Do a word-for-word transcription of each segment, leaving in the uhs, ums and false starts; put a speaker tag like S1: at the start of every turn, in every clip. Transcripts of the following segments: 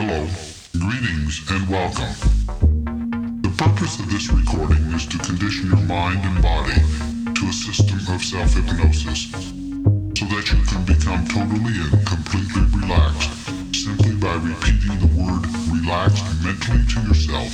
S1: Hello, greetings, and welcome. The purpose of this recording is to condition your mind and body to a system of self-hypnosis so that you can become totally and completely relaxed simply by repeating the word relaxed mentally to yourself.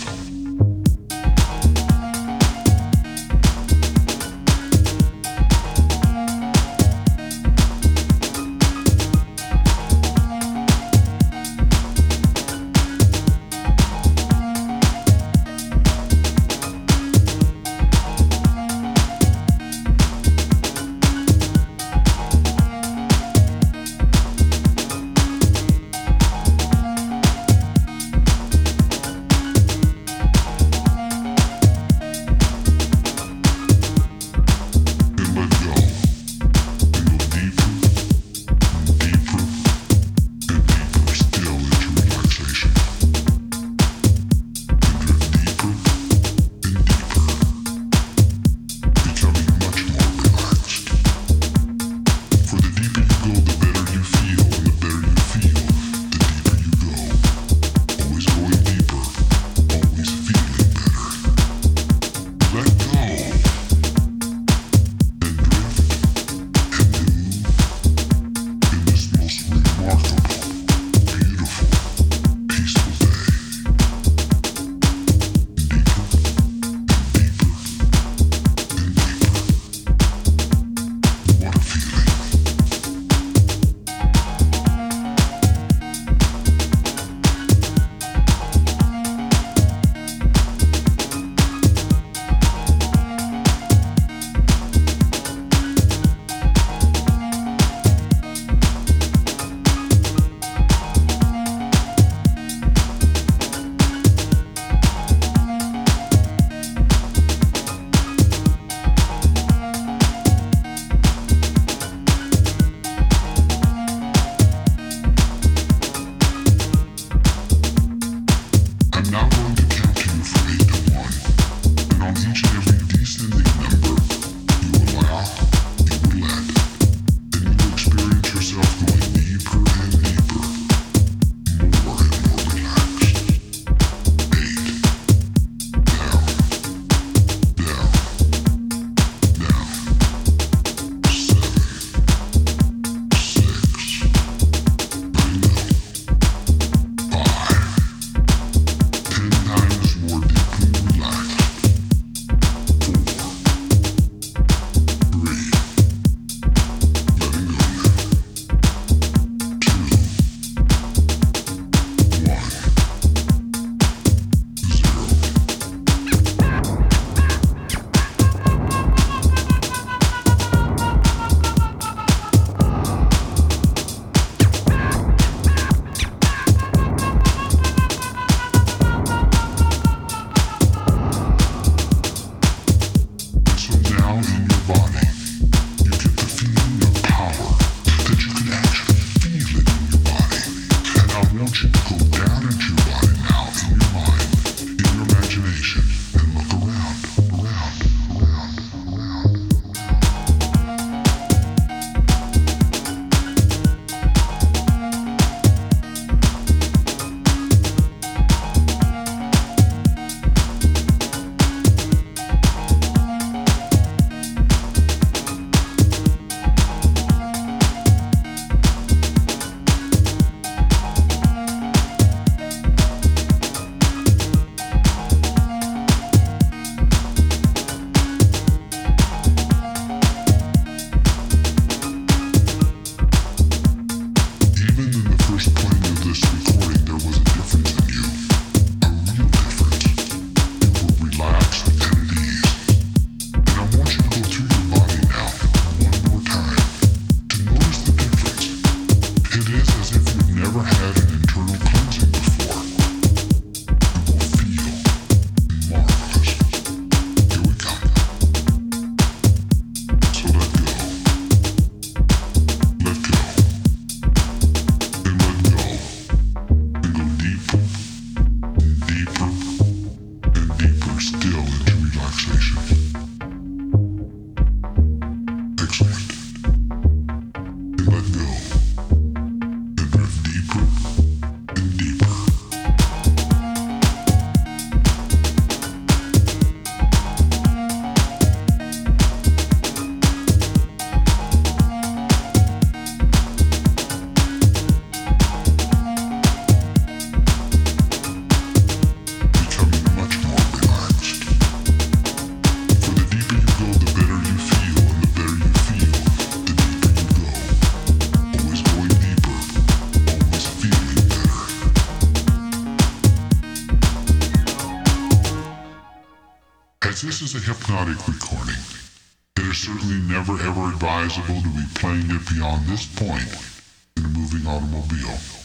S1: As this is a hypnotic recording, it is certainly never ever advisable to be playing it beyond this point in a moving automobile.